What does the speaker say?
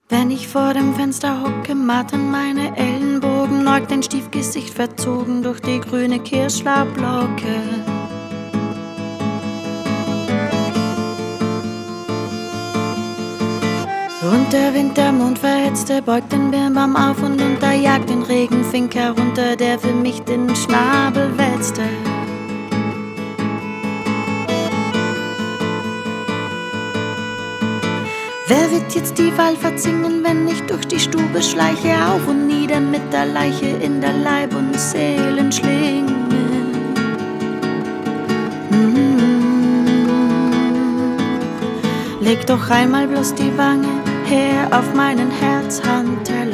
Wenn ich vor dem Fenster hocke, matten meine Ellenbogen, neigt ein Stiefgesicht verzogen durch die grüne Kirschlaublocke. Und der Wintermond verhetzte beugt den Birnbaum auf und unter, jagt den Regenfink herunter, der für mich den Schnabel wetzte. Wer wird jetzt die Wallfahrt singen, wenn ich durch die Stube schleiche, auf und nieder mit der Leiche in der Leib- und Seelenschlinge? Leg doch einmal bloß die Wange her auf meinen Herzhandteller.